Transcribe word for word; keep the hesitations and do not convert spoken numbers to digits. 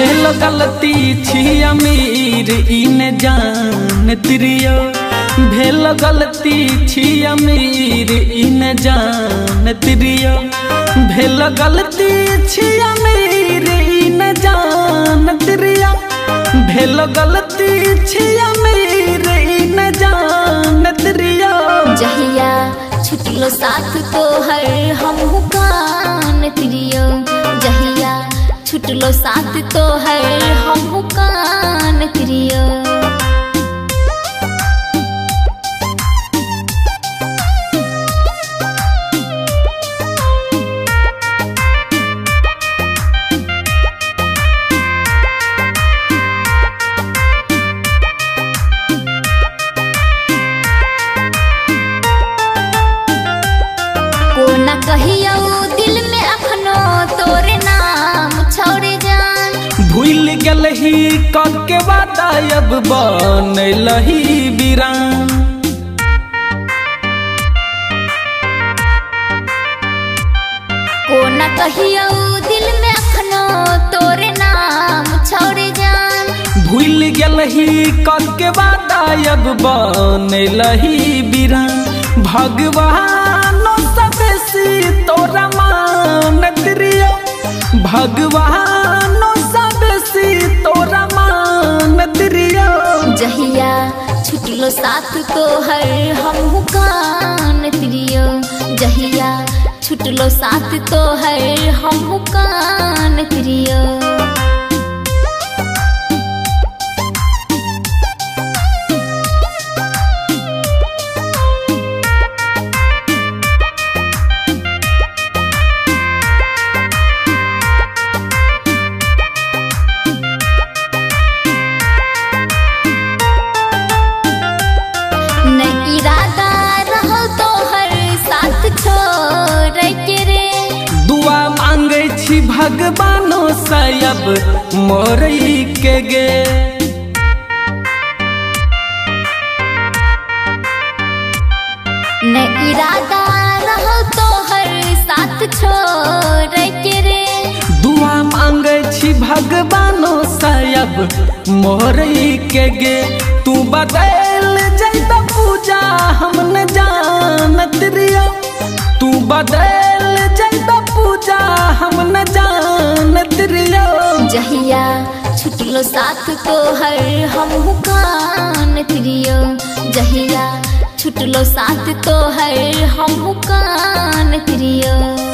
भेल गलती छी अमीर इन जानत रियो भेल गलती छी अमीर इन जानत रियो भेल गलती छी अमीर इन जानत रियो भेल गलती छी अमीर इन जानत रियो जहिया छुटलो साथ तो हर हम कानत रियो जहिया छुटलो साथ तो हर हम कानत रियो कोना कहियो दिल में अखनो तोरे नाम छोड़े जान भूल गलही कके वादा अब बनलही बिरान कोना कहियो दिल में अखनो तोरे नाम छोड़े जान भूल गलही कके वादा अब बनलही बिरान भगवान तोरा मानत रियो भगवान सबसे तोरा मानत रियो जहिया छुटलो साथ तो हर हम कानत रियो जहिया छुटलो साथ तो हर हम कानत रियो भगवानो सायब मोरई के गे न इरादा रहो तो हर साथ छोड़ के रे दुआ मांगे छी भगवानो सायब मोरई के गे तू बदल जैत पूजा हम न जानत रियो तू बदल जैत पूजा हम न जानत रियो जहिया छुटलो साथ तो हर हम कानत रियो जहिया छुटलो साथ तो हर हम कानत रियो।